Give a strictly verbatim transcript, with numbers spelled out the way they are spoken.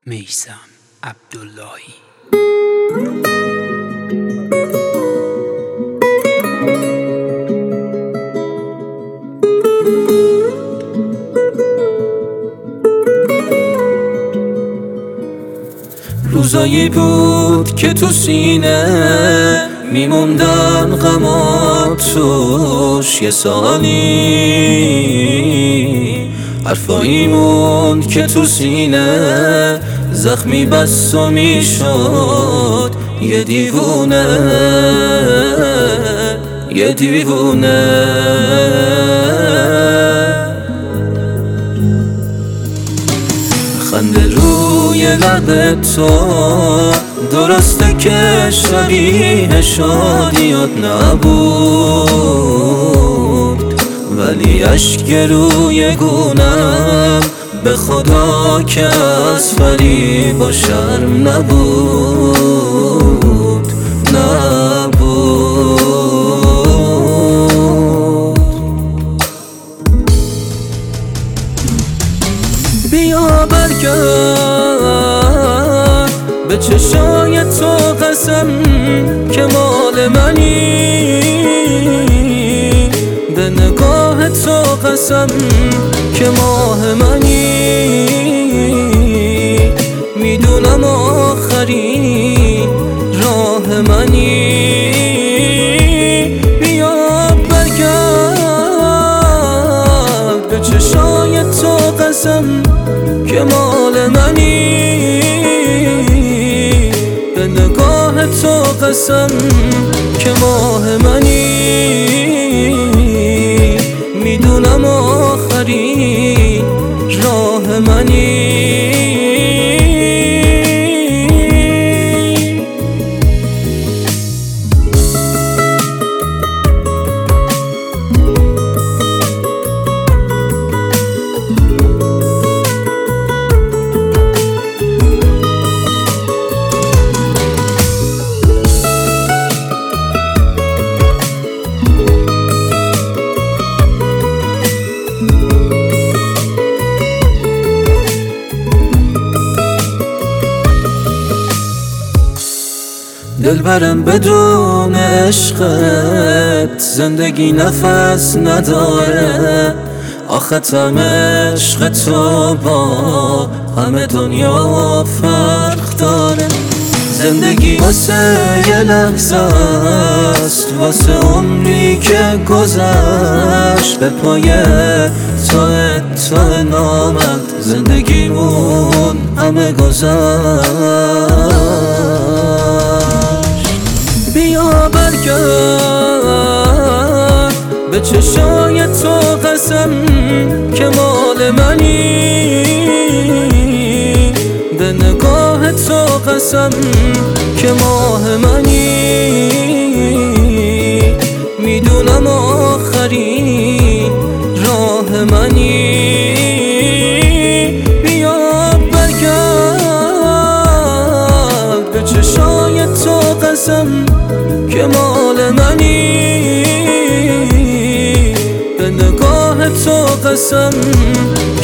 میثم عبداللهی. روزایی بود که تو سینه میموندن غمات توش، یه سالی حرفایی موند که تو سینه زخمی بس و میشد یه دیوونه یه دیوونه. خنده روی لب تو درسته که شبیه شادیات نبود، ولی اشک روی گونم به خدا که از فریب و شرم نبود نبود. بیا برگرد به چشای تو، قسم که مال منی، به نگاه تو قسم که ماه منی. میدونم آخرین راه منی. بیا برگرد به چشای تو، قسم که مال منی، به نگاه تو قسم که ماه منی. میدونم آخرین راه منی. دلبرم بدون عشقت زندگی نفس نداره، آخه تم عشق تو با همه دنیا فرق داره. زندگی واسه یه لحظه است، واسه عمری که گذشت، به پای تو تو نامت زندگیمون همه گذشت. بیا برگرد به چشای تو، قسم که مال منی، به نگاه تو قسم که ماه منی. میدونم آخرین راه منی. بیا برگرد به چشای تو، قسم که مال منی، به نگاه تو قسم